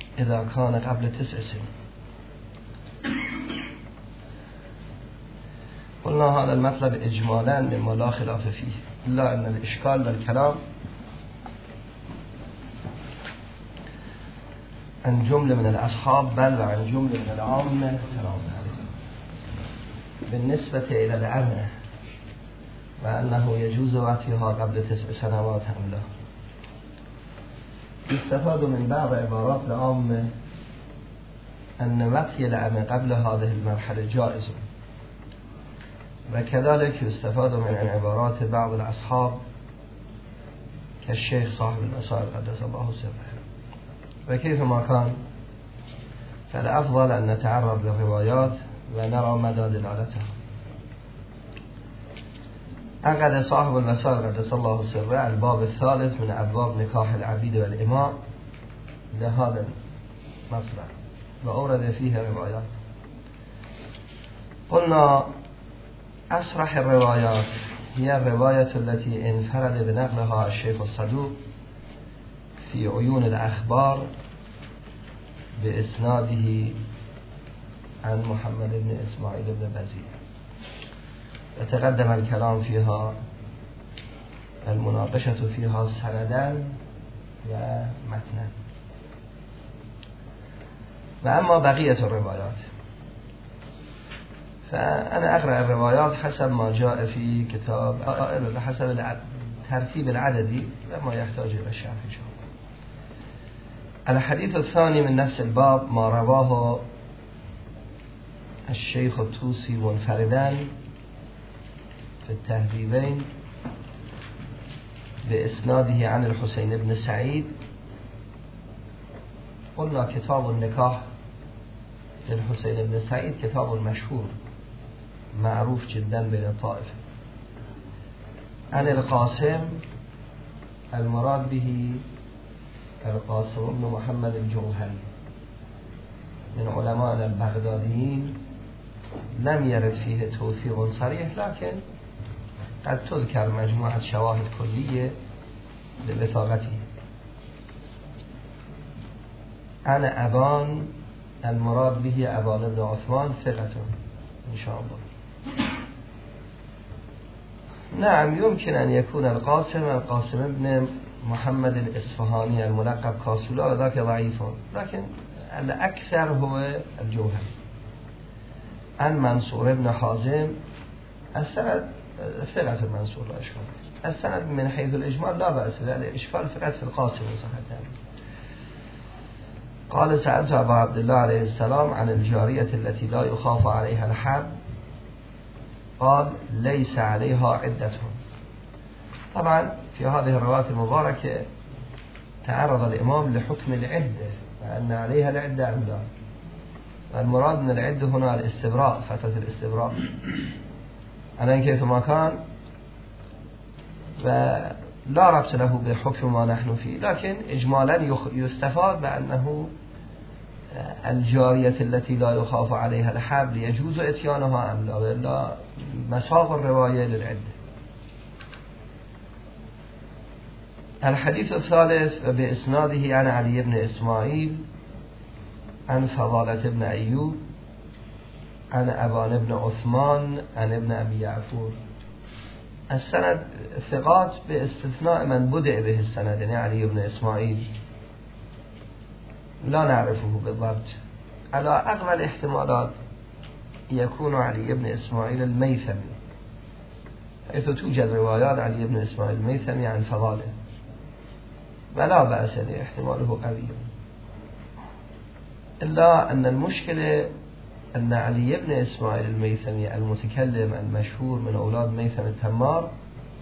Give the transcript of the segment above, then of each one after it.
اذا كان قبل 9 سنين. قلنا هذا المطلب اجمالا مما لا خلاف فيه، الا ان الاشكال بالكلام عن جمله من الاصحاب بل وعن جمله من العامه سلام عليكم بالنسبه الى العمه وانه يجوز وقتها قبل 9 سنوات ام لا. يستفاد من بعض عبارات العامه ان وقت العمه قبل هذه المرحله جائز، وكذلك يستفاد من عبارات بعض الأصحاب كالشيخ صاحب المسائل قدس الله سره. وكيف ما كان فالأفضل أن نتعرض للروايات ونرى مدى دلالتها. عقد صاحب المسائل قدس الله سره الباب الثالث من أبواب نكاح العبيد والإماء لهذا المطلب وأورد فيه روايات. قلنا أصرح الروايات هي الرواية التي انفرد بنقلها الشيخ الصدوق في عيون الأخبار بإسناده عن محمد بن إسماعيل بن بزيد، وتقدم الكلام فيها المناقشة فيها سندا ومتنا. وأما بقية الروايات فأنا أقرأ الروايات حسب ما جاء في كتاب حسب الترتيب العددي وما يحتاج إلى الشرح إن شاء الله. الحديث الثاني من نفس الباب ما رواه الشيخ الطوسي منفردان في التهذيبين بإسناده عن الحسين بن سعيد. قلنا كتاب النكاح للحسين بن سعيد كتاب مشهور معروف جدا بين الطائفة. عن القاسم المراد به القاسم بن محمد الجوهري من علماء البغداديين، لم يرد فيه توثيق صريح لكن قد تذكر مجموعة شواهد كلية لوثاقته. عن أبان المراد به أبان بن عثمان ثقة إن شاء الله. نعم يمكن أن يكون القاسم بن محمد الإصفهاني الملقب كاسولا وذاك ضعيف، لكن الأكثر هو الجوهري. عن منصور بن حازم السند ثقة منصور لا إشكال. السند من حيث الإجمال لا بأس، الإشكال فقط في القاسم صحيح. قال سألت أبا عبد الله عليه السلام عن الجارية التي لا يخاف عليها الحب، قال ليس عليها عدتهم. طبعا في هذه الرواية المباركة تعرض الإمام لحكم العدة وأن عليها العدة أم لا، والمراد من العدة هنا الاستبراء، فترة الاستبراء. أنا كيف ما كان ولا ربط له بحكم ما نحن فيه، لكن إجمالا يستفاد بأنه الجارية التي لا يخاف عليها الحبل يجوز اتيانها أم لا، وإلا مساق الرواية للعدة. الحديث الثالث بإسناده عن علي بن إسماعيل عن فضالة بن أيوب عن أبان بن عثمان عن ابن أبي يعفور. السند ثقات باستثناء من بدأ به السند، يعني علي بن إسماعيل لا نعرفه بالضبط. على أغلب الاحتمالات يكون علي بن إسماعيل الميثمي، حيث توجد روايات علي بن إسماعيل الميثمي عن فضاله ولا بأس له، احتماله قوي. إلا أن المشكلة أن علي بن إسماعيل الميثمي المتكلم المشهور من أولاد ميثم التمار،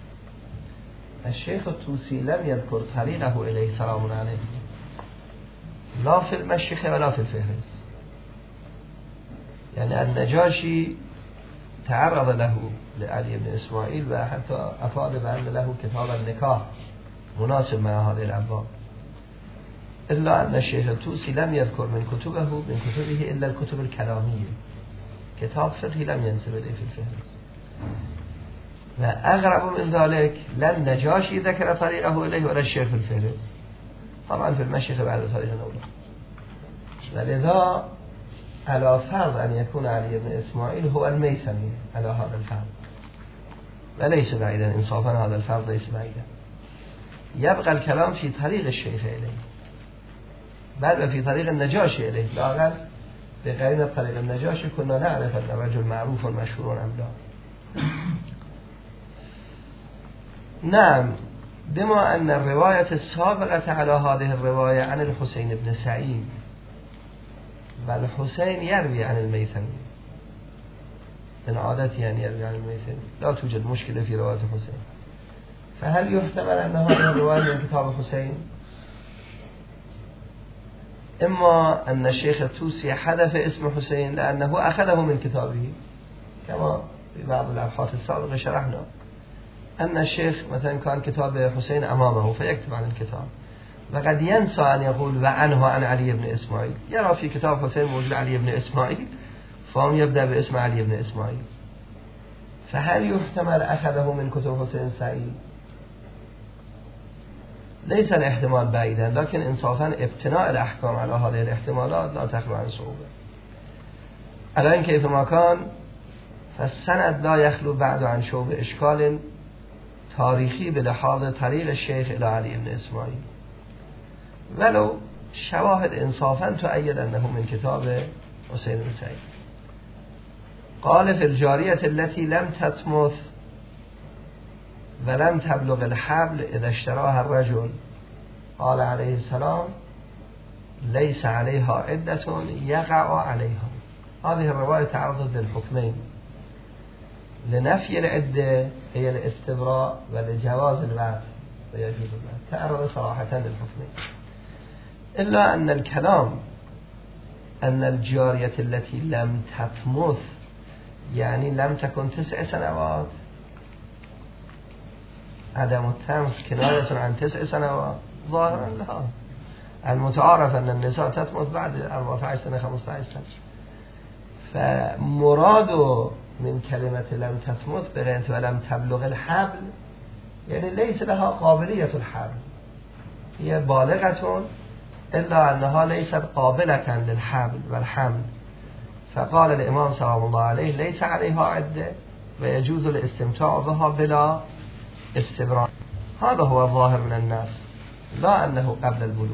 الشيخ الطوسي لم يذكر طريقه إليه سلام عليه لا في المشيخة ولا في الفهرس. يعني النجاشي تعرض له لعلي بن إسماعيل وحتى أفاد بأن له كتاب النكاح مناسب مع هذه الأبواب، إلا أن الشيخ الطوسي لم يذكر من كتبه إلا الكتب الكلامية، كتاب فقهي لم ينسب إليه في الفهرس. وأغرب من ذلك لا النجاشي ذكر طريقه إليه ولا الشيخ في الفهرس، طبعا في المشيخة بعد طريق الأولى. ولذا على فرض أن يكون علي بن إسماعيل هو الميثمي على هذا الفرض، وليس بعيدا إنصافا هذا الفرض ليس بعيدا. يبقى الكلام في طريق الشيخ إليه، بل في طريق النجاشي إليه، لاغر بقرين طريق النجاشي كنا نعرف أن الرجل معروف مشهور أم لا. نعم، بما أن الرواية السابقة على هذه الرواية عن الحسين بن سعيد، بل الحسين يروي عن الميثمي من عادته أن يروي عن الميثمي، لا توجد مشكلة في رواية الحسين. فهل يحتمل أن هذه الرواية من كتاب الحسين؟ إما أن الشيخ الطوسي حذف اسم حسين لأنه أخذه من كتابه، كما في بعض الأبحاث السابقة شرحنا أن الشيخ مثلا كان كتاب حسين أمامه فيكتب عن الكتاب، وقد ينسى أن يقول وعنه عن علي بن إسماعيل، يرى في كتاب حسين موجود علي بن إسماعيل فهم يبدأ باسم علي بن إسماعيل. فهل يحتمل أخذه من كتب حسين سعيد؟ ليس الاحتمال بعيدا، لكن انصافا ابتناء الأحكام على هذه الاحتمالات لا تخلو عن صعوبة. الآن كيفما كان فالسند لا يخلو بعد عن شوب إشكال تاريخي بلحاظ طريق الشيخ إلى علي بن إسماعيل، ولو شواهد انصافا تؤيد أنه من كتاب حسين بن سعيد. قال في الجارية التي لم تتمث ولم تبلغ الحبل إذا اشتراها الرجل، قال عليه السلام ليس عليها عدة يقع عليها. هذه الرواية تعرض للحكمين، لنفي العدة هي الاستبراء، ولجواز الوعد ويجوز الوعد، تعرض صراحة للحكمين. إلا أن الكلام أن الجارية التي لم تتمث يعني لم تكن 9 سنوات، عدم التمث كناية عن 9 سنوات ظاهرا لا. المتعارف أن النساء تتمث بعد 14 سنة 15 سنة. فمراد من كلمة لم تتمث بغيرت ولم تبلغ الحبل يعني ليس لها قابلية الحبل، هي بالغة إلا أنها ليست قابلة للحبل والحمل. فقال الإمام سلام الله عليه ليس عليها عدة ويجوز الاستمتاع بها بلا استبراء. هذا هو الظاهر من الناس، لا أنه قبل البلوغ.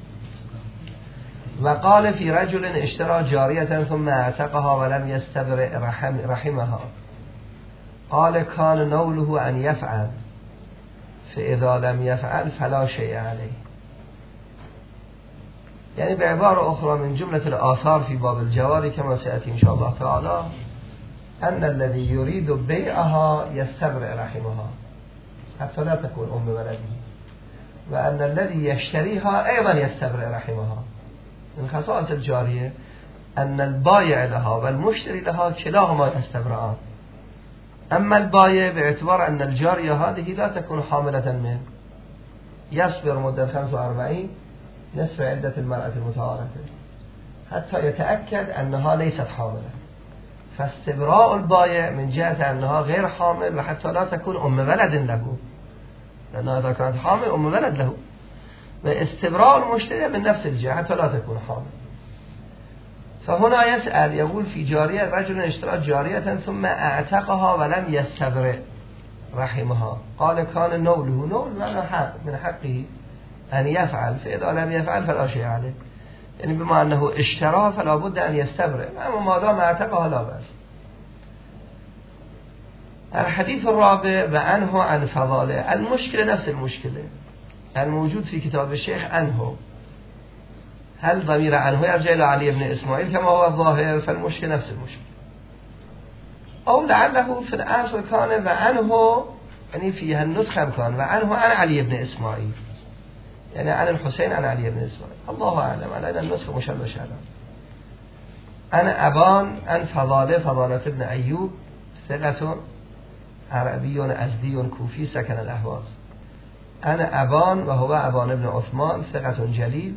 وقال في رجل اشترى جارية ثم اعتقها ولم يستبرئ رحمها، قال كان نوله أن يفعل، فإذا لم يفعل فلا شيء عليه. يعني بعبارة أخرى من جملة الآثار في باب الجواري كما سيأتي إن شاء الله تعالى أن الذي يريد بيعها يستبرئ رحمها حتى لا تكون أم ولده، وأن الذي يشتريها أيضا يستبرئ رحمها. من خصائص الجارية أن البايع لها والمشتري لها كلاهما يستبرئان. أما البايع باعتبار أن الجارية هذه لا تكون حاملة منه يصبر مدة 45 نصف عدة المرأة المتعارفة حتى يتأكد أنها ليست حاملة، فاستبراء البايع من جهة أنها غير حامل وحتى لا تكون أم ولد له، لأنها إذا كانت حامل أم ولد له، واستبراء المشتري من نفس الجهة حتى لا تكون حامل. فهنا يسأل يقول في جارية رجل اشترى جارية ثم اعتقها ولم يستبرئ رحمها، قال كان نوله، نول من حقه أن يفعل، فإذا لم يفعل فلا شيء عليه، يعني بما أنه اشترى فلا بد أن يستبرئ، أما ما دام اعتقها لا بأس. الحديث الرابع وعنه عن فضاله. المشكلة نفس المشكلة الموجود في كتاب الشيخ عنه، هل ضمير عنه يرجع إلى علي بن إسماعيل كما هو الظاهر؟ فالمشكلة نفس المشكلة، أو لعله في الأصل كان وعنه، يعني فيها النسخة كان وعنه عن علي بن إسماعيل، يعني عن الحسين عن علي بن إسماعيل، الله أعلم، علينا النسخة مشابهة. أنا أبان عن فضالة ابن أيوب ثقة عربي أزدي كوفي سكن الأهواز. أنا أبان وهو أبان ابن عثمان ثقة جليل.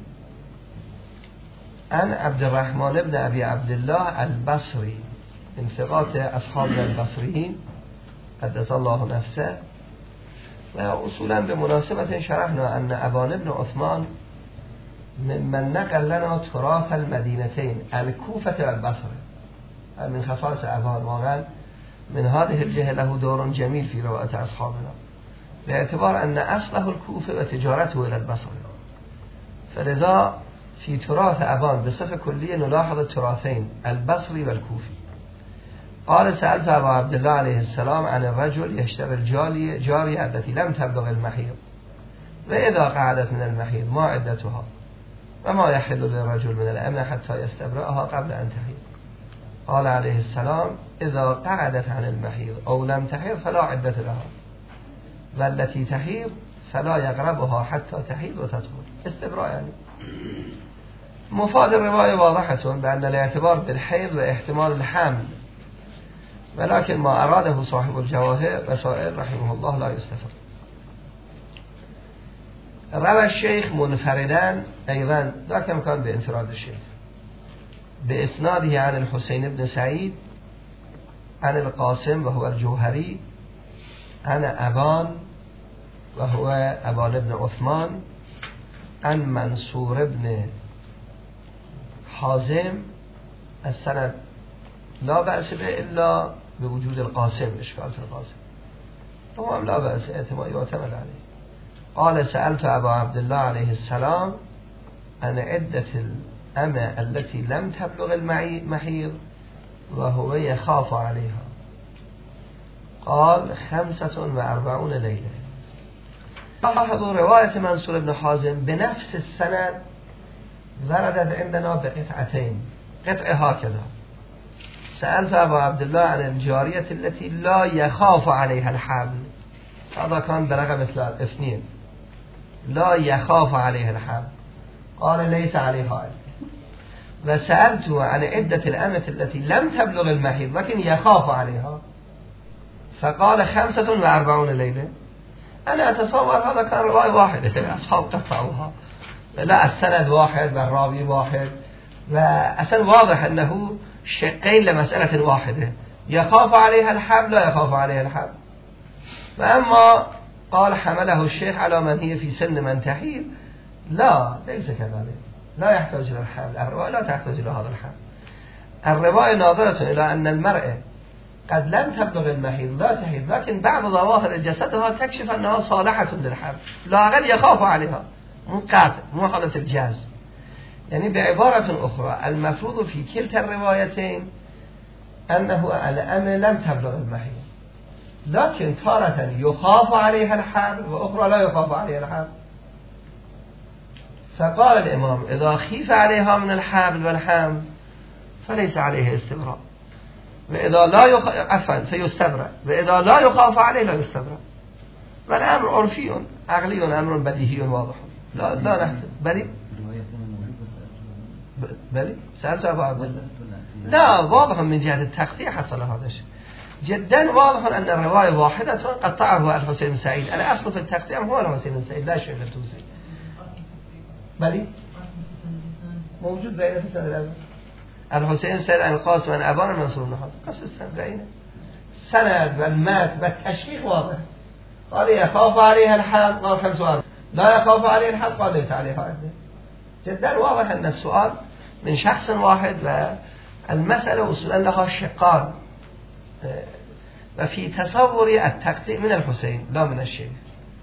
عن عبد الرحمن ابن أبي عبد الله البصري من ثقات أصحاب البصريين قدس الله نفسه. وأصولا بمناسبة شرحنا أن أبان ابن عثمان من نقل لنا تراث المدينتين الكوفة والبصرة. من خصائص أبان واقعا من هذه الجهة له دور جميل في رواية أصحابنا، باعتبار أن أصله الكوفة وتجارته إلى البصرة، فلذا في تراث أبان بصفة كلية نلاحظ التراثين البصري والكوفي. قال سألت أبا عبد الله عليه السلام عن الرجل يشتري الجارية التي لم تبلغ المحيض، وإذا قعدت من المحيض ما عدتها، وما يحل للرجل من الأمة حتى يستبرأها قبل أن تحيض. قال عليه السلام إذا قعدت عن المحيض أو لم تحيض فلا عدة لها، والتي تحيض فلا يقربها حتى تحيض وتطهر. استبراء يعني مفاد الرواية واضحة بأن الاعتبار بالحيض واحتمال الحمل، ولكن ما أراده صاحب الجواهر وسائل رحمه الله لا يستفر. روى الشيخ منفردان أيضا ذاك كان بانفراد الشيخ بإسناده عن الحسين بن سعيد عن القاسم وهو الجوهري عن أبان وهو أبان بن عثمان عن منصور بن حازم. السند لا بأس به إلا بوجود القاسم، إشكال في القاسم، هو لا بأس اعتماد يعتمد عليه. قال سألت أبا عبد الله عليه السلام عن عدة الأمة التي لم تبلغ المحيض وهو يخاف عليها، قال 45 ليلة. لاحظوا رواية منصور بن حازم بنفس السند وردت عندنا بقطعتين، قطعة هكذا: سألت أبا عبد الله عن الجارية التي لا يخاف عليها الحمل، هذا كان برقم 2، لا يخاف عليها الحمل، قال ليس عليها عدة. وسألته عن عدة الأمة التي لم تبلغ المحيض لكن يخاف عليها، فقال 45 ليلة. أنا أتصور هذا كان رواية واحدة، أصحاب قطعوها، لا السند واحد والراوي واحد، وأصلا واضح أنه شقين لمسألة واحدة، يخاف عليها الحمل لا يخاف عليها الحمل. فأما قال حمله الشيخ على من هي في سن من تحيض، لا ليس كذلك، لا يحتاج إلى الحمل، الرواية لا تحتاج إلى هذا الحمل. الرواية ناظرة إلى أن المرأة قد لم تبلغ المحيض لا تحيض، لكن بعض ظواهر جسدها تكشف أنها صالحة للحمل، لا أقل يخاف عليها، مو قاطع، مو حالة الجاز. يعني بعبارة أخرى المفروض في كلتا الروايتين أنه الأمة لم تبلغ المحيض، لكن تارة يخاف عليها الحمل وأخرى لا يخاف عليها الحمل. فقال الإمام إذا خيف عليها من الحمل والحمل فليس عليه استبراء، وإذا لا فيستبرأ، وإذا لا يخاف عليه لا يستبرأ. والأمر عرفي عقلي، أمر بديهي واضح، لا نحتاج. بلي سألت أبو عبد الله، لا واضح من جهة التقطيع حصل هذا الشيء، جدا واضح أن الرواية واحدة قطعه الحسين بن سعيد. الأصل في التقطيع هو الحسين بن سعيد لا شيء في التوسيع. بلي موجود بين في السند الحسين سعيد عن القاسم عن أبان منصور بن حازم، نفس السند بينه، سند والمات والتشريح واضح. قال يخاف عليها الحمل قال 45، لا يخاف عليها الحمل قال ليس عليها عدة. جدا واضح أن السؤال من شخص واحد والمسألة أصولا لها شقان، وفي تصور التقطيع من الحسين لا من الشيخ.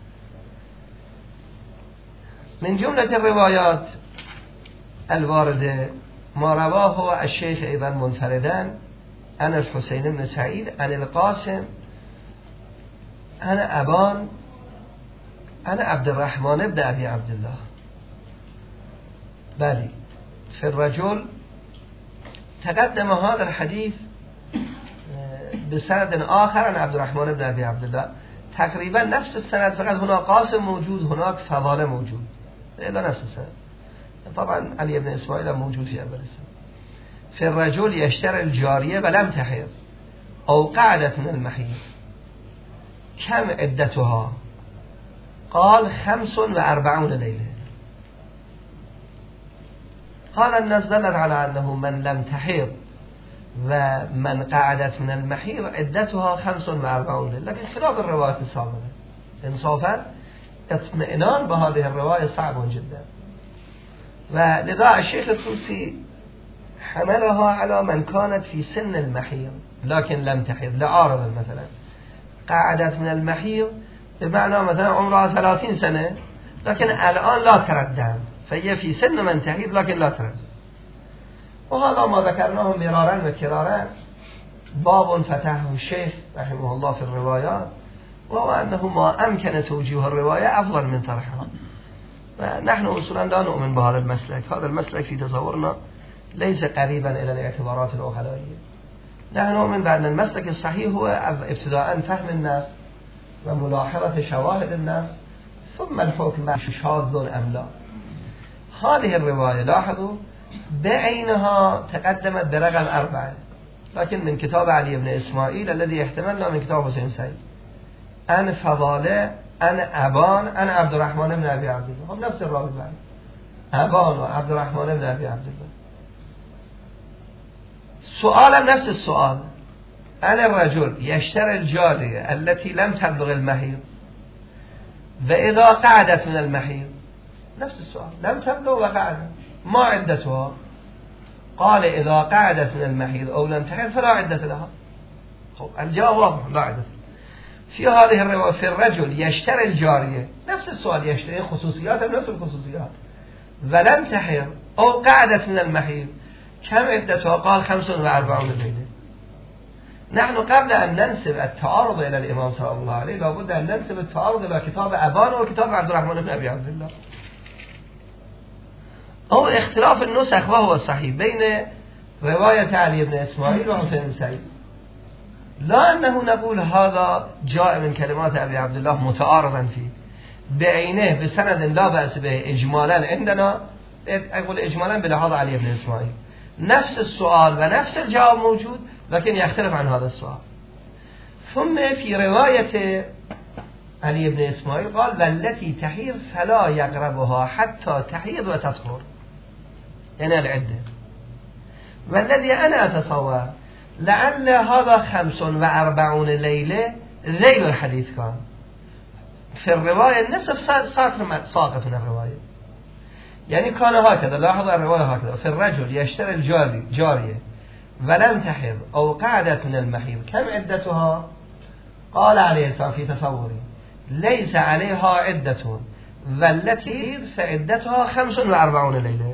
من جملة الروايات الواردة ما رواه الشيخ أيضا منفردان عن الحسين بن سعيد عن القاسم عن أبان عن عبد الرحمن بن أبي عبد الله. بلي في الرجل تقدم هذا الحديث بسند آخر عن عبد الرحمن بن أبي عبد الله، تقريبا نفس السند، فقط هناك قاسم موجود هناك فضاله موجود، إلا نفس السند. طبعا علي بن إسماعيل موجود في أول السند. في الرجل يشتري الجارية ولم تحيض أو قعدت من المحيض، كم عدتها؟ قال 45 ليلة. قال الناس دلت على أنه من لم تحيض ومن قعدت من المحيض عدتها 45 ليلة، لكن خلاف الرواية السابقة. إنصافا اطمئنان بهذه الرواية صعب جدا، و لذا الشيخ الطوسي حملها على من كانت في سن المحيض لكن لم تحض لعارض مثلا قعدت من المحيض بمعنى مثلا عمرها 30 سنة لكن الآن لا ترد دم فهي في سن من تحيض لكن لا ترد. وهذا ما ذكرناه مرارا وكرارا باب فتحه الشيخ رحمه الله في الروايات، وهو أنه ما أمكن توجيه الرواية أفضل من طرحها. ونحن أصولا لا نؤمن بهذا المسلك. هذا المسلك في تصورنا ليس قريبا إلى الاعتبارات الأخلائية. نحن نؤمن بأن المسلك الصحيح هو ابتداء فهم الناس وملاحظة شواهد الناس ثم الحكم شاذ أم لا. هذه الرواية لاحظوا بعينها تقدمت برقم 4 لكن من كتاب علي بن إسماعيل الذي احتملنا من كتاب حسين سعيد أن فضالة أن أبان أن عبد الرحمن بن أبي عبد الله، هم نفس الراوي بعد أبان وعبد الرحمن بن أبي عبد الله. سؤال نفس السؤال أن الرجل يشتري الجارية التي لم تبلغ المحيض وإذا قعدت من المحيض، نفس السؤال لم تبلغ وقعدت ما عدتها؟ قال إذا قعدت من المحيض أو لم تحض فلا عدة لها. الجواب واضح لا عدة. في هذه الرواية في الرجل يشتري الجارية نفس السؤال يشتري خصوصيات نفس الخصوصيات ولم تحض أو قعدت من المحيض كم عدتها؟ قال 45 ليلة. نحن قبل أن ننسب التعارض إلى الإمام صلى الله عليه لابد أن ننسب التعارض إلى كتاب أبان وكتاب عبد الرحمن بن أبي عبد الله أو اختلاف النسخ وهو الصحيح بين رواية علي بن إسماعيل وحسين بن سعيد. لا أنه نقول هذا جاء من كلمات أبي عبد الله متعارضا فيه بعينه بسند لا بأس به إجمالا عندنا، أقول إجمالا بلحاظ علي بن إسماعيل نفس السؤال ونفس الجواب موجود لكن يختلف عن هذا السؤال. ثم في رواية علي بن إسماعيل قال والتي تحيض فلا يقربها حتى تحيض وتطهر، يعني العدة. والذي أنا أتصور لعل هذا 45 ليلة ذيل الحديث كان في الرواية نصف ساطر ساقط من الرواية، يعني كان هكذا. لاحظوا الرواية هكذا في الرجل يشتري الجارية ولم تحض أو قعدت من المحيض كم عدتها؟ قال عليه السلام في تصوري ليس عليها عدة والتي فعدتها 45 ليلة.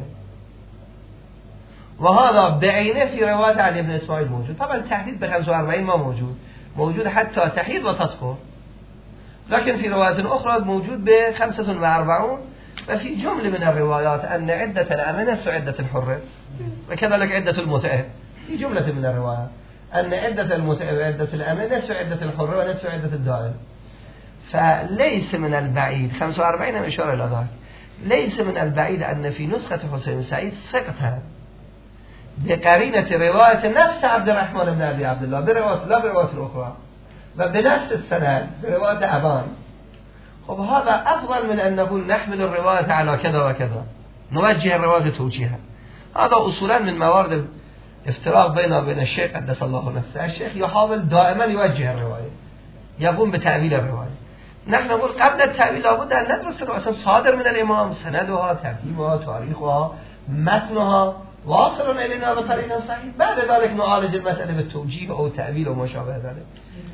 وهذا بعينه في رواية علي بن إسماعيل موجود. طبعا التحديد ب 45 ما موجود حتى تحيض وتطهر، لكن في رواية أخرى موجود ب 45. وفي جملة من الروايات أن عدة الأمة نفس عدة الحرة وكذلك عدة المتأه. في جملة من الروايات أن عدة المتأه وعدة الأمة نفس عدة الحرة ونفس عدة الدائم. فليس من البعيد 45 إشارة إلى ذلك، ليس من البعيد أن في نسخة حسين سعيد سقطها بقرينة رواية نفس عبد الرحمن بن أبي عبد الله برواية لا برواية أخرى وبنفس السند برواية أبان. خب هذا أفضل من أن نقول نحمل الرواية على كذا وكذا نوجه الرواية توجيها. هذا أصولا من موارد افتراق بينه وبين الشيخ قدس الله نفسه. الشيخ يحاول دائما يوجه الرواية، يقوم بتأويل الرواية. نحن نقول قبل التأويل لابد أن ندرس الرواية صادر من الإمام، سندها، ترتيبها، تاريخها، متنها واصل إلينا بطريقة صحيح. بعد ذلك نعالج المسألة بالتوجيه أو تأويل وما شابه ذلك.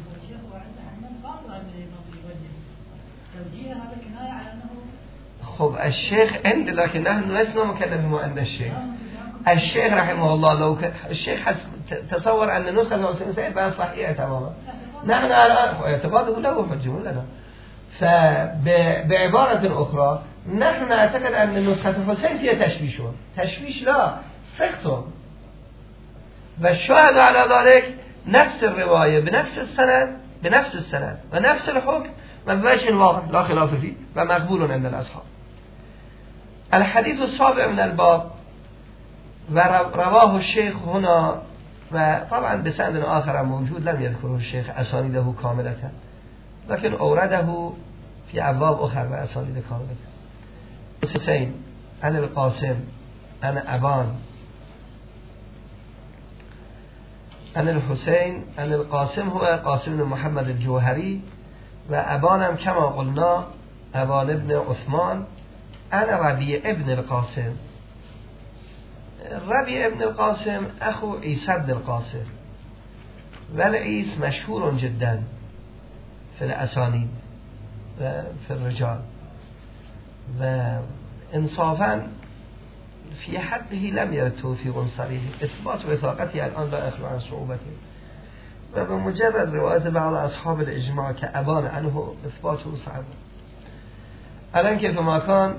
خب الشيخ عند، لكن نحن لسنا مكلفين عند الشيخ. الشيخ رحمه الله لو الشيخ تصور أن نسخة حسين سعيد بقى صحيحة تماما، نحن الآن اعتقاده له حجة لنا. فبعبارة أخرى نحن نعتقد أن نسخة حسين فيها تشويش لا سقط، والشاهد على ذلك نفس الرواية بنفس السند ونفس الحكم من وجه واضح لا خلاف فيه ومقبول عند الأصحاب. الحديث السابع من الباب ورواه الشيخ هنا، وطبعا بسند آخر موجود لم يذكره الشيخ أسانيده كاملة، لكن أورده في أبواب أخرى وأسانيد كاملة. حسين عن القاسم عن أبان عن الحسين عن القاسم هو قاسم بن محمد الجوهري، وأبان كما قلنا أبان ابن عثمان عن ربيع ابن القاسم ربيع ابن القاسم أخو عيسى بن القاسم، والعيس مشهور جدا في الأسانيد في الرجال، وإنصافا في حقه لم يرد توثيق صريح. إثبات وثاقته الآن لا يخلو عن صعوبته، وبمجرد رواية بعض أصحاب الإجماع كأبان عنه إثباته صعب. الآن كيف ما كان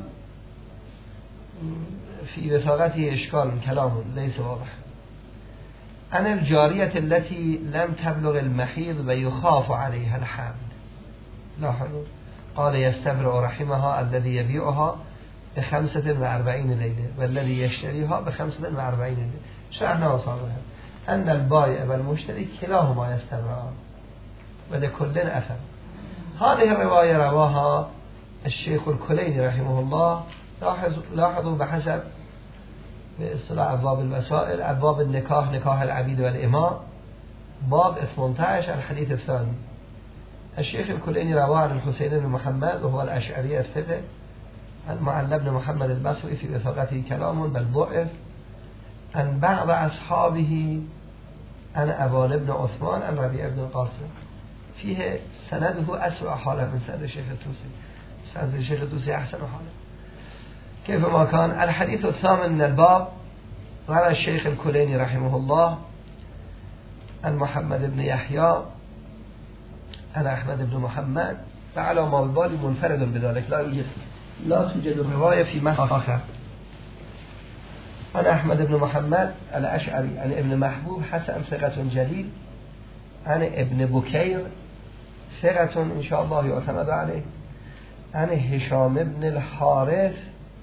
في وثاقته إشكال كلام ليس واضح. عن الجارية التي لم تبلغ المحيض ويخاف عليها الحمل، لاحظوا قال يستبرأ رحمها الذي يبيعها ب45 ليلة والذي يشتريها ب45 ليلة. شرحنا وصالها أن البائع والمشتري كلاهما يستبرأ ولكل أثر. هذه الرواية رواها الشيخ الكليني رحمه الله. لاحظوا بحسب باصطلاح أبواب المسائل أبواب النكاح، نكاح العبيد والإماء، باب 18 الحديث الثاني. الشيخ الكليني رواه عن الحسين بن محمد وهو الأشعري الثقة المعلى بن محمد البصري في وثاقته كلام بل ضعف، عن بعض أصحابه عن أبان بن عثمان عن ربيع بن القاسم، فيه سنده أسوأ حاله من سند الشيخ الطوسي. سند الشيخ الطوسي أحسن حاله. كيف ما كان الحديث الثامن من الباب روى الشيخ الكليني رحمه الله عن محمد بن يحيى عن أحمد بن محمد، وعلى ما بالبالي منفرد بذلك لا توجد الرواية في متن آخر. عن أحمد بن محمد الأشعري عن ابن محبوب حسن ثقة جليل عن ابن بكير ثقة إن شاء الله يعتمد عليه عن هشام بن الحارث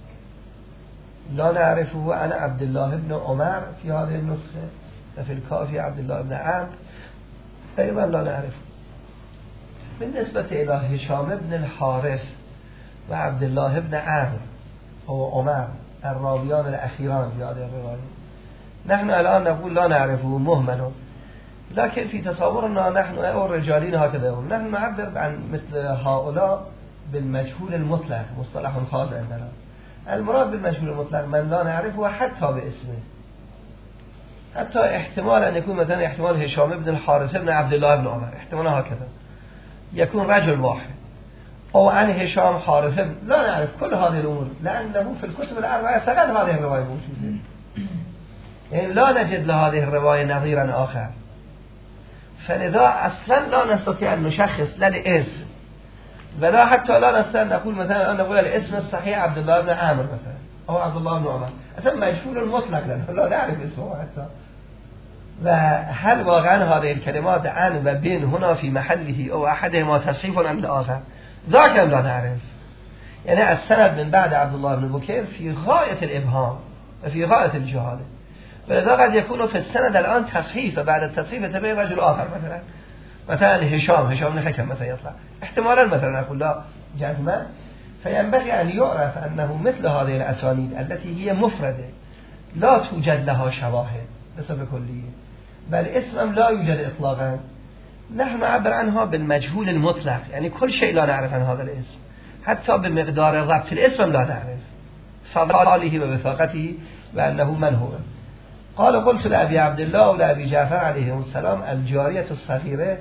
لا نعرفه عن عبد الله بن عمر في هذه النسخة، وفي الكافي عبد الله بن عمرو أيضا لا نعرفه. بالنسبة إلى هشام بن الحارث وعبد الله بن عمرو أو عمر الراويان الأخيران في هذه الرواية، نحن الآن نقول لا نعرفه مهمل، لكن في تصورنا نحن أو الرجالين هكذا نحن نعبر عن مثل هؤلاء بالمجهول المطلق، مصطلح خاص عندنا. المراد بالمجهول المطلق من لا نعرفه حتى باسمه، حتى احتمال أن يكون مثلا احتمال هشام بن الحارث بن عبد الله بن عمر، احتمال هكذا يكون رجل واحد، أو عن هشام حارث لا نعرف كل هذه الأمور، لأنه في الكتب الأربعة فقط هذه الرواية موجودة، يعني لا نجد لهذه الرواية نظيرا آخر، فلذا أصلا لا نستطيع أن نشخص لا الاسم ولا حتى لا نستطيع أن نقول مثلا أن نقول الاسم الصحيح عبد الله بن عامر مثلا أو عبد الله بن عمر، أصلا مجهول المطلق لنا لا نعرف اسمه حتى. وهل واقعا هذه الكلمات عن و بين هنا في محله أو أحدهما تصحيف عن الآخر ذاك لا نعرف. يعني السند من بعد عبد الله بن بكير في غاية الإبهام وفي غاية الجهالة، ولذا قد يكون في السند الآن تصحيف وبعد التصحيف يتبين رجل آخر مثلا هشام بن حكم مثلا يطلع احتمالا مثلا أقول لا جزما. فينبغي أن يعرف أنه مثل هذه الأسانيد التي هي مفردة لا توجد لها شواهد بصفة كلية بل اسم لا يوجد إطلاقا، نحن نعبر عنها بالمجهول المطلق، يعني كل شيء لا نعرف عن هذا الاسم حتى بمقدار ضبط الاسم لا نعرف فضاله ووثاقته وأنه من هو. قال قلت لأبي عبد الله ولأبي جعفر عليهم السلام الجارية الصغيرة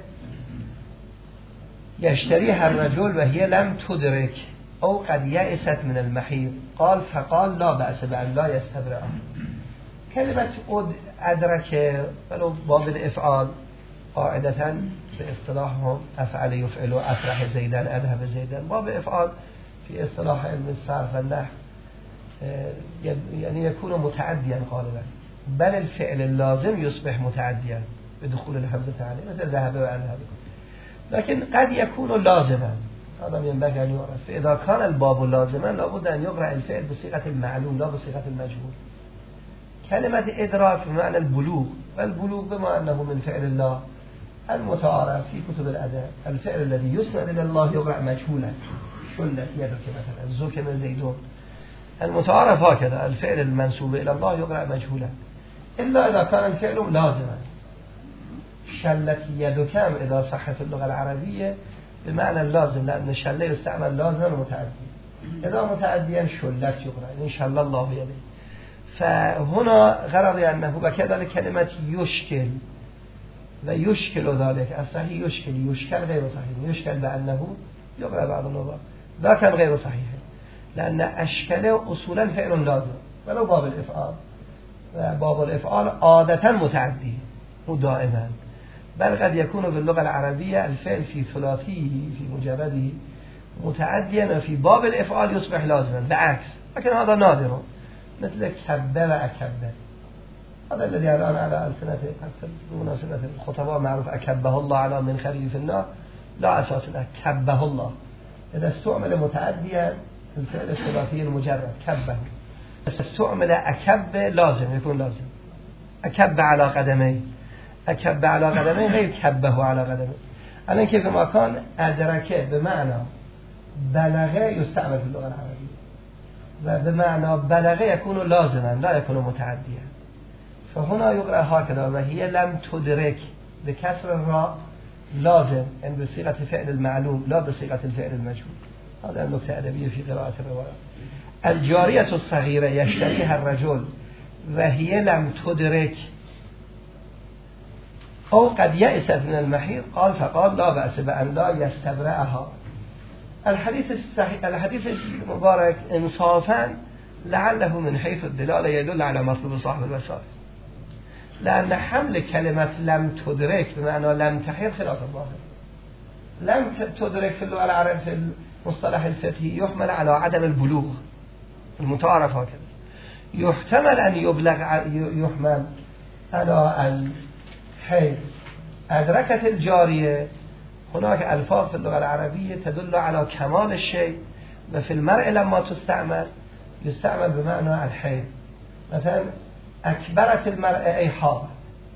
يشتريها الرجل وهي لم تدرك أو قد يأست من المحيض، قال فقال لا بأس بأن لا يستبرأ. كلمة أدرك ولو باب الإفعال قاعدة باصطلاحهم أفعل يفعل أفرح زيدا أذهب زيدا، باب إفعال في اصطلاح علم الصرف والنحو يعني يكون متعديا غالبا، بل الفعل اللازم يصبح متعديا بدخول الحمزة عليه مثل ذهب وأذهب، لكن قد يكون لازما هذا ينبغي أن يعرف. فإذا كان الباب لازما لابد أن يقرأ الفعل بصيغة المعلوم لا بصيغة المجهول. كلمة إدراك بمعنى البلوغ، والبلوغ بما أنه من فعل الله المتعارف في كتب الأدب، الفعل الذي يسند إلى الله يقرأ مجهولا، شلت يدك مثلا زكم زيدون، المتعارف هكذا الفعل المنسوب إلى الله يقرأ مجهولا إلا إذا كان الفعل لازما. شلت يدكم إذا صح في اللغة العربية بمعنى اللازم، لأن شلة يستعمل لازما ومتعدي، إذا متعديا شلت يقرأ إن شاء الله يدي. فهنا غرض أنه وكذلك كلمة يشكل ويشكل ذلك الصحيح يشكل غير صحيح، يشكل بأنه يقرأ بعض النظر ذاك غير صحيح، لأن أشكل أصولا فعل لازم ولو باب الإفعال، وباب الإفعال عادة متعدي ودائما، بل قد يكون باللغة العربية الفعل في ثلاثيه في مجرده متعديا وفي باب الإفعال يصبح لازما بالعكس، لكن هذا نادر مثل كبه وأكبه. هذا الذي الآن على ألسنة مناسبة الخطباء معروف أكبه الله على من خريف في النار، لا أساس له كبه الله، إذا استعمل متعديا الفعل الثلاثي المجرد كبه، استعمل أكب لازم يكون لازم، أكب على قدميه، أكب على قدميه غير كبه على قدميه. الآن كيف ما كان أدركه بمعنى بلغه يستعمل في اللغة العربية، وبمعنى بلغه يكون لازما لا يكون متعديا، فهنا يقرأ هكذا وهي لم تدرك بكسر الراء لازم يعني بصيغة فعل المعلوم لا بصيغة الفعل المجهول. هذا النكتة أدبية في قراءة الرواية. الجارية الصغيرة يشتريها الرجل وهي لم تدرك أو قد يأست من المحيض قال فقال لا بأس بأن لا يستبرأها. الحديث المبارك انصافا لعله من حيث الدلالة يدل على مطلوب صاحب الوسائل، لأن حمل كلمة لم تدرك بمعنى لم تحيض خلاف الظاهر. لم تدرك في اللغة العربية في المصطلح الفقهي يحمل على عدم البلوغ المتعارف هكذا، يحتمل أن يحمل على الحيض. أدركت الجارية، هناك ألفاظ في اللغة العربية تدل على كمال الشيء، وفي المرء لما يستعمل بمعنى الحيض. مثلا أكبرت المرأة أي حاضر،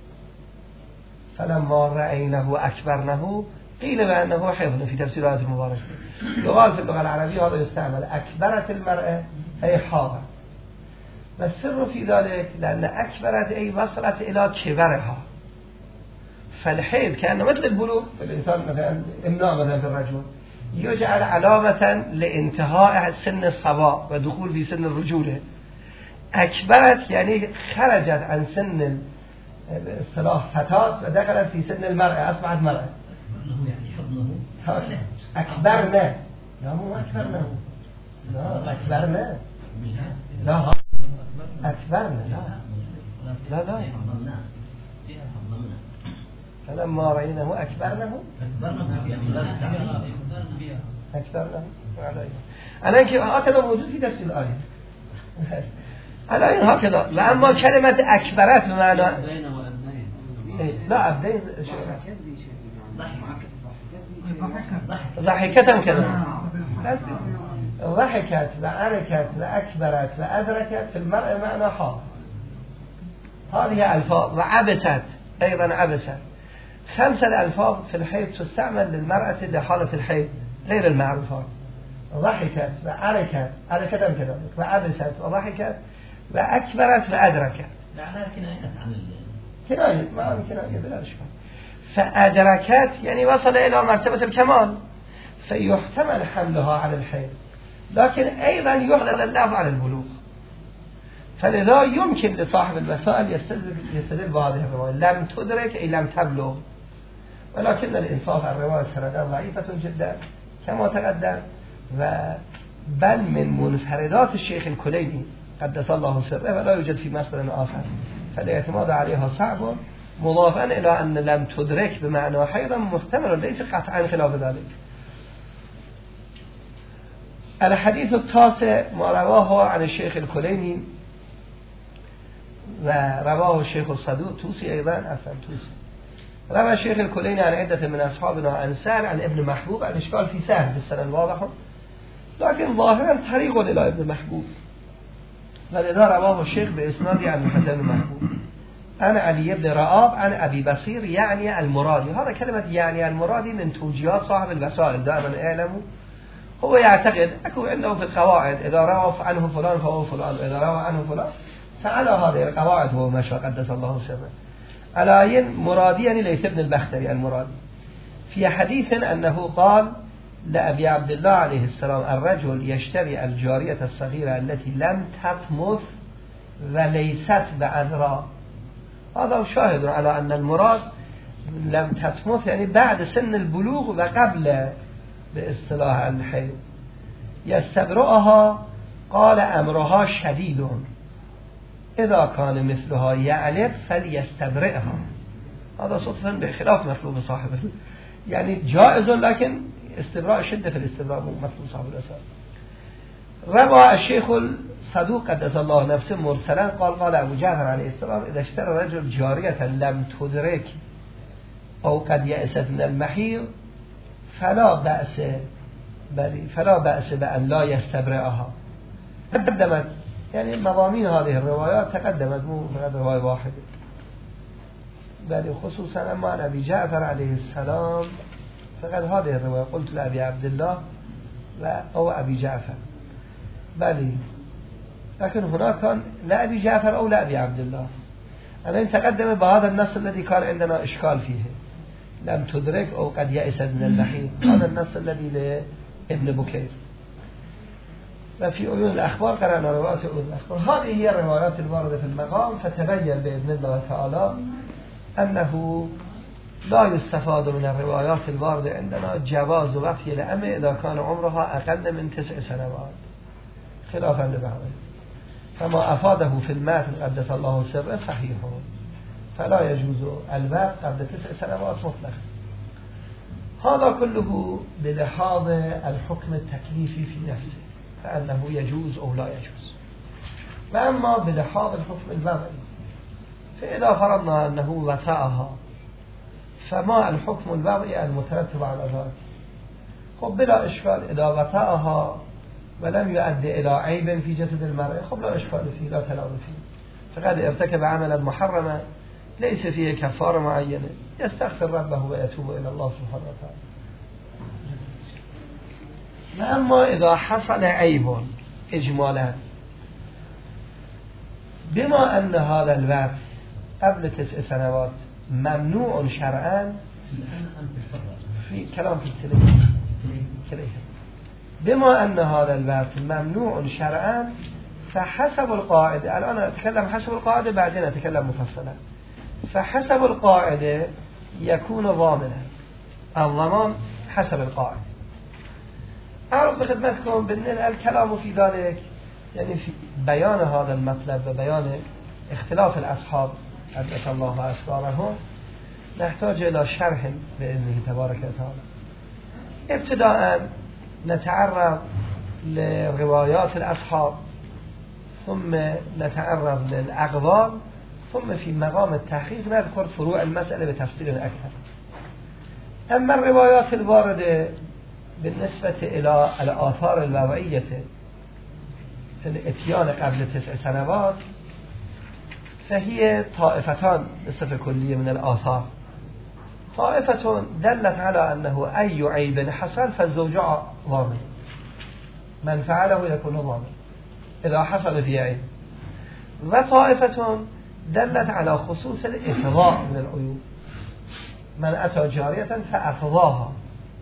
فلما رأينه أكبرنه قيل بأنه حيض في تفسيرات المباركة. يقال في اللغة العربية هذا يستعمل أكبرت المرأة أي حاضر، والسر في ذلك لأن أكبرت أي وصلت إلى كبرها، فالحيض كأنه مثل البلوغ في الإنسان، مثلا إمناء مثلا في الرجل يجعل علامة لانتهاء سن الصبا ودخول في سن الرجولة. أكبرت يعني خرجت عن سن اصطلاح فتاة ودخلت في سن المرأة، أصبحت مرأة. أكبرنا، لا مو أكبرنا، لا أكبرنا، لا أكبرنا، لا فلما رأينه أكبرنه أنا هكذا موجود في تفسير الآية. الآية هكذا، لأما كلمة أكبرت بمعنى لا أبدين ضحكتهم كذا، ضحكت وأركت وأكبرت وأدركت في المرء معنى حاضر. هذه ألفاظ. وعبست أيضا عبست. 5 ألفاظ في الحيض تستعمل للمرأة لحالة الحيض غير المعروفات. ضحكت وأركت، أركتهم كذلك، وعبست وضحكت وأكبرت وأدركت. لعنها كناية عن كناية، ما عن كناية بلا إشكال. فأدركت يعني وصل إلى مرتبة الكمال، فيحتمل حملها على الحيض، لكن أيضا يحمل اللفظ على البلوغ. فلذا يمكن لصاحب الوسائل يستدل بهذه الرواية لم تدرك أي لم تبلغ، ولكن الإنصاف الرواية سندها ضعيفة جدا كما تقدم، بل من منفردات الشيخ الكليني قدس الله سره ولا يوجد في مصدر آخر، فالاعتماد عليها صعب، مضافا إلى أن لم تدرك بمعنى حيضا محتمل ليس قطعا خلاف ذلك. الحديث التاسع ما رواه عن الشيخ الكليني ورواه الشيخ الصدوق توسي أيضا توسي. روى الشيخ الكليني عن عدة من أصحابنا عن سهل عن ابن محبوب. الإشكال في سهل بالسند واضح، لكن ظاهرا طريق إلى ابن محبوب، ولذا رواه الشيخ بإسناد عن الحسن بن محبوب عن علي بن رآب عن أبي بصير يعني المرادي. هذا كلمة يعني المرادي من توجيهات صاحب الوسائل، دائما اعلموا هو يعتقد أكو عنده في القواعد إذا روى عنه فلان فهو فلان، إذا روى عنه فلان فعلى هذه القواعد هو مشى قدس الله سره. على مرادي يعني ليس ابن البختري المرادي في حديث أنه قال لأبي عبد الله عليه السلام الرجل يشتري الجارية الصغيرة التي لم تطمث وليست بأذرا. هذا شاهد على أن المراد لم تتمت يعني بعد سن البلوغ وقبل باصطلاح الحيض. يستبرئها قال امرها شديد اذا كان مثلها يعلف فليستبرئها. هذا صدفا بخلاف مطلوب صاحبه، يعني جائز لكن استبراء شدة في الاستبراء مطلوب صاحب الأسر. روى الشيخ الصدوق قدس الله نفسه مرسلا قال ابو جعفر عليه السلام اذا اشترى رجل جارية لم تدرك او قد يأست من المحيض فلا بأس بأن لا يستبرئها. تقدمت يعني مضامين هذه الروايات تقدمت، مو فقط رواية واحدة، بل خصوصا اما عن ابي جعفر عليه السلام فقد هذه الرواية قلت لأبي عبد الله أو أبي جعفر، بل لكن هناك كان لأبي جعفر أو لأبي عبد الله. أنا تقدم بهذا النص الذي كان عندنا إشكال فيه، لم تدرك أو قد يأست من المحيض، هذا النص الذي لابن بكير. وفي عيون الأخبار قرأنا روايات عيون الأخبار. هذه هي الروايات الواردة في المقام، فتبين بإذن الله تعالى أنه لا يستفاد من الروايات الواردة عندنا جواز وفي الأم إذا كان عمرها أقل من 9 سنوات خلافا لبعضه، فما أفاده في المتن قدس الله سره صحيح، فلا يجوز الوقت قبل 9 سنوات مطلقا. هذا كله بلحاظ الحكم التكليفي في نفسه فأنه يجوز أو لا يجوز. وأما بلحاظ الحكم الوضعي فإذا فرضنا أنه وطأها فما الحكم الوضعي المترتب على ذلك؟ خب بلا إشكال إذا وطأها ولم يؤدي إلى عيب في جسد المرأة خب لا إشكال فيه، لا تلام فيه، فقد ارتكب عملا محرما ليس فيه كفارة معينة، يستغفر ربه ويتوب إلى الله سبحانه وتعالى. أما إذا حصل عيب إجمالا بما أن هذا الوقت قبل 9 سنوات ممنوع شرعا، في كلام في التليفون، بما أن هذا الوقت ممنوع شرعا فحسب القاعدة، الآن أتكلم حسب القاعدة بعدين أتكلم مفصلا، فحسب القاعدة يكون ضامنا، الضمان حسب القاعدة. أعرف بخدمتكم بالنسبة الكلام في ذلك يعني في بيان هذا المطلب وبيان اختلاف الأصحاب قدس الله أسرارهم نحتاج إلى شرح بإذنه تبارك وتعالى. ابتداء نتعرض لروايات الأصحاب، ثم نتعرض للأقوال، ثم في مقام التحقيق نذكر فروع المسألة بتفصيل أكثر. أما الروايات الواردة بالنسبة إلى الآثار الوضعية في الاتيان قبل 9 سنوات فهي طائفتان بصفة كلية من الآثار. طائفة دلت على أنه أي عيب حصل فالزوجة ضامن، من فعله يكون ضامن إذا حصل فيه عيب. وطائفة دلت على خصوص الإفضاء من العيوب، من أتى جارية فأفضاها.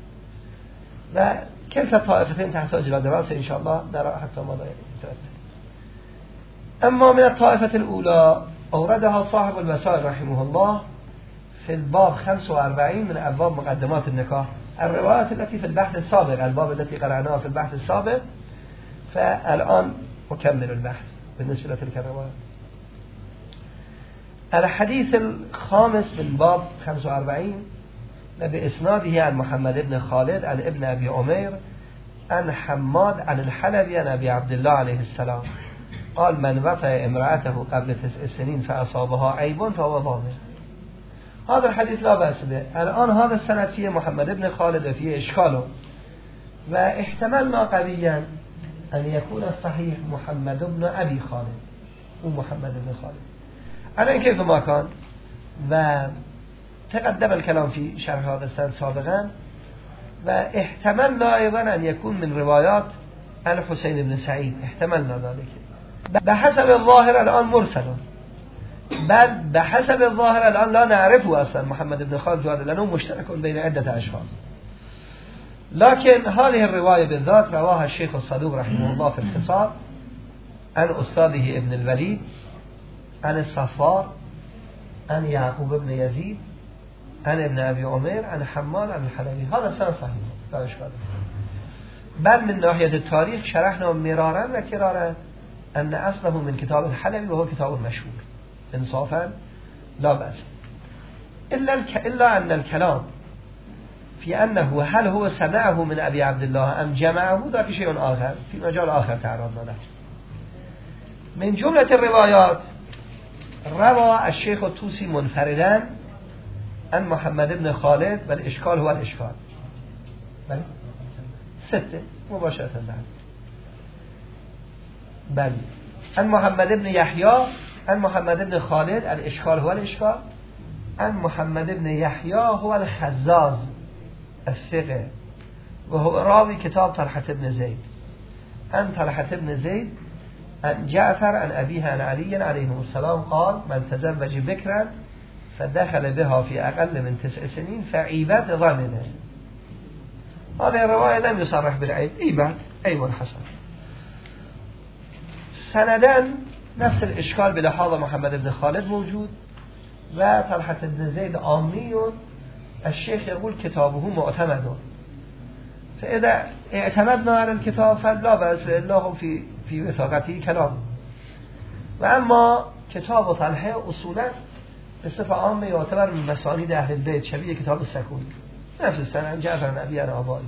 وكلتا الطائفتين تحتاج إلى دراسة إن شاء الله نرى حتى ما لا يتأتى. أما من الطائفة الأولى أوردها صاحب الوسائل رحمه الله في الباب 45 من أبواب مقدمات النكاح، الروايات التي في البحث السابق، الباب التي قرأناها في البحث السابق، فالآن أكمل البحث بالنسبة لتلك الروايات. الحديث الخامس من باب 45 بإسناده عن محمد بن خالد عن ابن أبي عمير عن حماد عن الحلبي عن أبي عبد الله عليه السلام قال من وطأ امرأته قبل 9 سنين فأصابها عيب فهو ضامن. هذا الحديث لا بأس به. الآن هذا السند فيه محمد بن خالد وفيه إشكاله، واحتملنا قويا أن يكون الصحيح محمد بن أبي خالد ومحمد بن خالد. الآن كيف ما كان وتقدم الكلام في شرح هذا السند سابقا، واحتملنا أيضا أن يكون من روايات الحسين بن سعيد، احتملنا ذلك بحسب الظاهر الآن مرسل، بل بحسب الظاهر الآن لا نعرفه أصلا محمد بن خالد جواد لأنه مشترك بين عدة أشخاص. لكن هذه الرواية بالذات رواها الشيخ الصدوق رحمه الله في الخصال عن أستاذه ابن الوليد عن الصفار عن يعقوب بن يزيد عن ابن أبي عمر عن حماد عن الحلبي. هذا سند صحيح لا إشكال. بل من ناحية التاريخ شرحنا مرارا وكرارا أن أصله من كتاب الحلبي وهو كتاب مشهور إنصافا لا بأس، إلا أن الكلام في أنه هل هو سمعه من أبي عبد الله أم جمعه ذاك شيء آخر في مجال آخر تعرضنا له. من جملة الروايات روى الشيخ الطوسي منفردا عن محمد بن خالد، والإشكال هو الإشكال بل 6 مباشرة بل عن محمد بن يحيى عن محمد بن خالد، الإشكال هو الإشكال، عن محمد بن يحيى هو الخزاز الثقة وهو راوي كتاب طلحة بن زيد، عن طلحة بن زيد عن جعفر عن أبيها عن علي عليه السلام قال من تزوج بكرا فدخل بها في أقل من 9 سنين فعيبت ضامنه. هذه الرواية لم يصرح بالعيب، عيبت أيوة حسن. سندان نفس الإشكال بلحاظ محمد بن خالد موجود، وطلحة بن زيد عامي الشيخ يقول كتابه معتمد، فإذا اعتمدنا على الكتاب فلا بأس، إلا هم في وثاقته كلام. وأما كتاب طلحة أصولا بصفة عامة يعتبر من مسانيد أهل البيت شبيه كتاب السكوني نفس السنة عن جعفر عن أبي عن أبائي.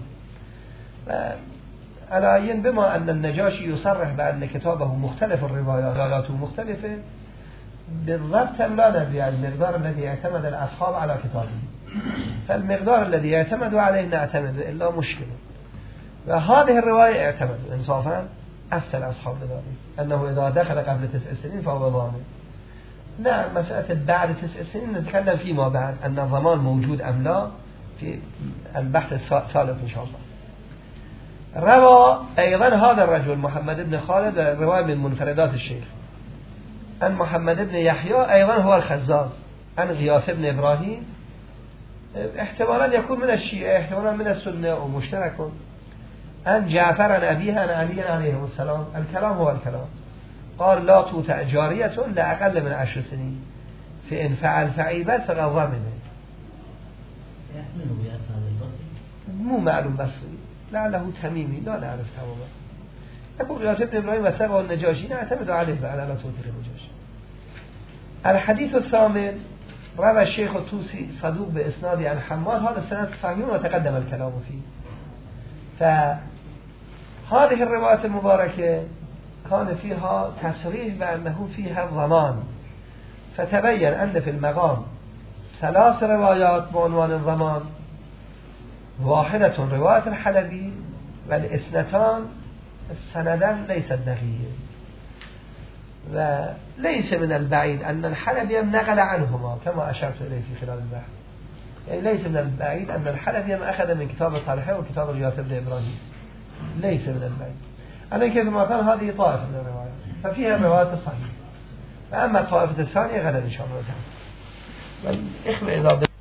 على بما أن النجاشي يصرح بأن كتابه مختلف الروايات رواياته مختلفة بالضبط لا ندري المقدار الذي اعتمد الأصحاب على كتابه، فالمقدار الذي اعتمد عليه نعتمد إلا مشكلة. وهذه الرواية اعتمدوا إنصافا أفتى أصحاب ذلك أنه إذا دخل قبل 9 سنين فهو ضامن. نعم مسألة بعد 9 سنين نتكلم فيما بعد أن الضمان موجود أم لا في البحث الثالث إن شاء الله. روى أيضا هذا الرجل محمد بن خالد رواية من منفردات الشيخ عن محمد بن يحيى أيضا هو الخزاز عن غياث بن إبراهيم، احتمالا يكون من الشيعة احتمالا من السنة ومشترك، عن جعفر عن أبيها عن علي عليه السلام. الكلام هو الكلام، قال لا توتع جارية لأقل من 10 سنين فإن فعل فعيبت فقد ضمنه. مو معلوم بصري لعله تميمي لا نعرف تماما. يقول غياث بن إبراهيم وثقه النجاشي نعتمد عليه على لا توتر النجاشي. الحديث الثامن روى الشيخ الطوسي صدوق بإسناد عن حماد، هذا السند صحيح وتقدم الكلام فيه. فهذه الرواية المباركة كان فيها تصريح بأنه فيها الضمان، فتبين أن في المقام 3 روايات بعنوان الضمان، واحدة رواية الحلبي والإثنتان السندان ليس دقيق، وليس من البعيد أن الحلبي نقل عنهما كما أشرت إليه في خلال البحث، يعني ليس من البعيد أن الحلبي أخذ من كتاب طلحة وكتاب غياث بن إبراهيم، ليس من البعيد. أنا كيف ما كان هذه طائفة من الروايات ففيها الروايات الصحيحة، أما الطائفة الثانية غدا إن شاء الله تعالى. والإخوة إذا